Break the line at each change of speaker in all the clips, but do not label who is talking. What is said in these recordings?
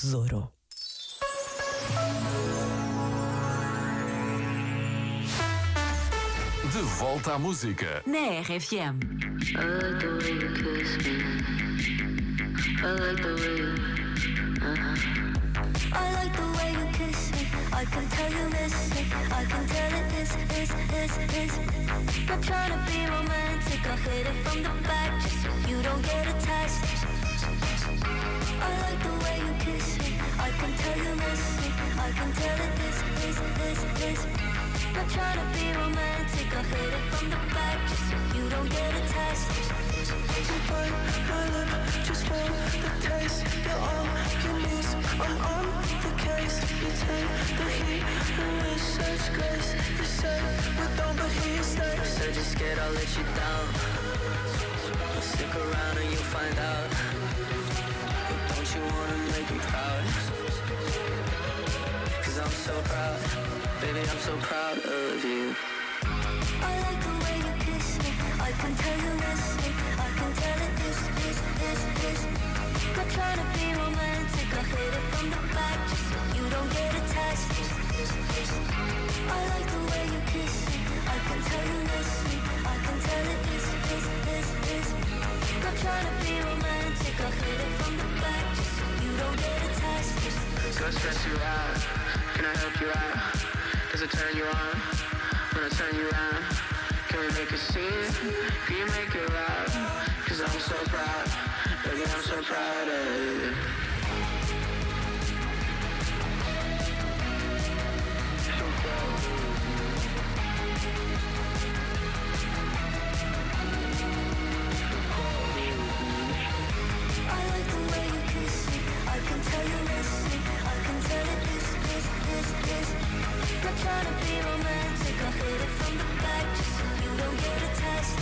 tesouro.
De volta à música.
Na RFM.
I like the way you kiss me. I like the way you. I like the way you kiss me. I can tell you miss it. I can tell it is. Not trying to be romantic. I hit it from the back just so you don't get attached. I like the way you kiss me. I can tell you miss it. I can tell it is. Not trying to be romantic. I hit it from the back just so you don't get attached.
You bite my lip just for the taste. You're all you need. I'm on the case. You take the heat and with such grace. You say we don't, but here you stay.
Said you're scared I'll let you down. Stick around and you'll find out. But don't you wanna make me proud? Cause I'm so proud. Baby, I'm so proud of you. I like the way you kiss me. I can tell you miss me. I can tell it is. Not trying to be romantic. I hit it from the back just so you don't get attached. I like the way you kiss me. I can tell you miss me. I can tell it is. Not trying to be romantic. I hit it from the back just so you don't get attached.
Go stress you out. Can I help you out? Does it turn you on? When I turn you around, can we make a scene? Can you make it loud? Cause I'm so proud. Baby, I'm so proud of you. So proud.
I like the way you kiss me. I can tell you miss me. I can tell it is. Not trying to be romantic. I hit it from the back just so you don't get attached.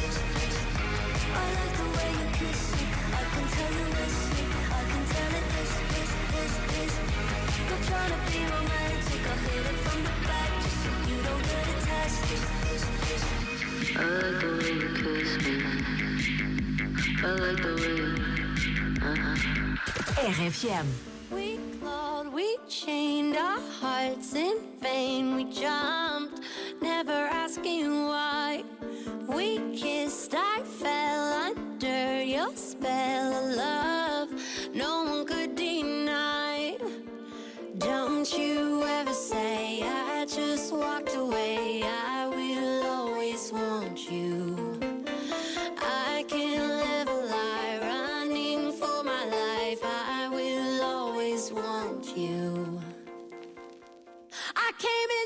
I like the way you kiss me. I can tell you miss me. I can tell it is. Not trying to be romantic. I hit it from the back just so you don't get attached. I like the way you kiss me. I like the way you.
RFM.
We clawed, we chained our hearts in vain. We jumped, never asking why. We kissed, I fell under your spell of love. No one could deny. Don't you ever say I just walked away. I will always want you. I can't live a lie, running for my life. I will always want you. I came in